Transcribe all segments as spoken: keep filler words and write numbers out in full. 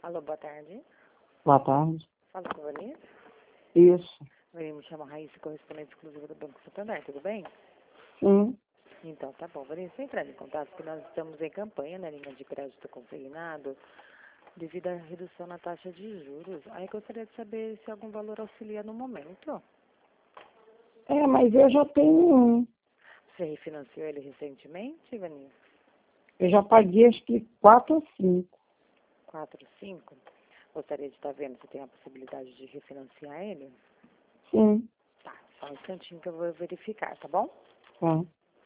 Alô, boa tarde. Boa tarde. Fala com a Vanessa. Isso. Me chamo Raíssa, correspondente exclusiva do Banco Santander, tudo bem? Sim. Então, tá bom. Vanessa, entrando em contato, porque nós estamos em campanha na linha de crédito consignado devido à redução na taxa de juros. Aí gostaria de saber se algum valor auxilia no momento. É, mas eu já tenho um. Você refinanciou ele recentemente, Vanessa? Eu já paguei acho que quatro ou cinco. Quatro, cinco? Gostaria de estar vendo se tem a possibilidade de refinanciar ele? Sim. Tá, só um instantinho que eu vou verificar, tá bom? Tá.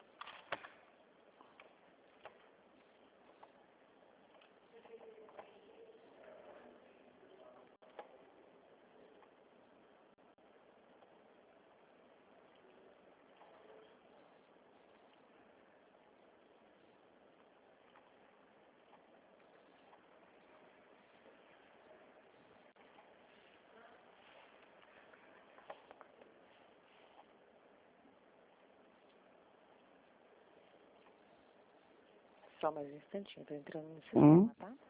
Só mais um instantinho, tô entrando no Hum. sistema, tá?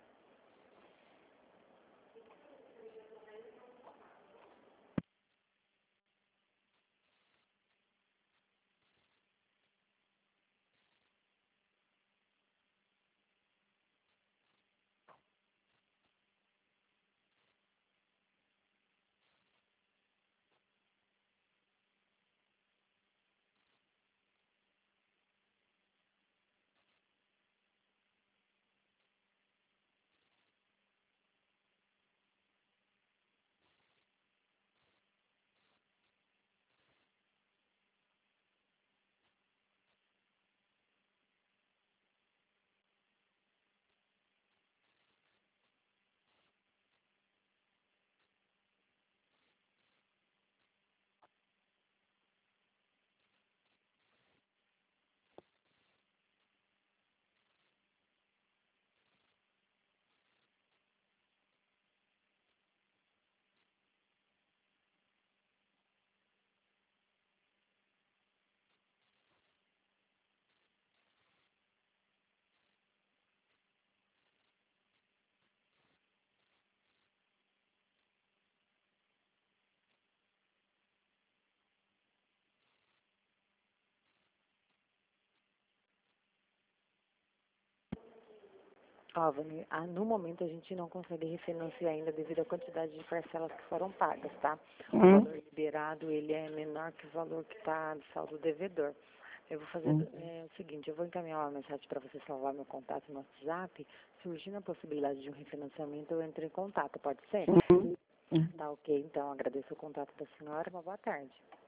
Ó, Vani, ah, no momento a gente não consegue refinanciar ainda devido à quantidade de parcelas que foram pagas, tá? O Hum. valor liberado, ele é menor que o valor que está de saldo devedor. Eu vou fazer Hum. é, o seguinte, eu vou encaminhar uma mensagem para você salvar meu contato no WhatsApp. Surgindo a possibilidade de um refinanciamento, eu entro em contato, pode ser? Hum. Hum. Tá ok, então agradeço o contato da senhora, uma boa tarde.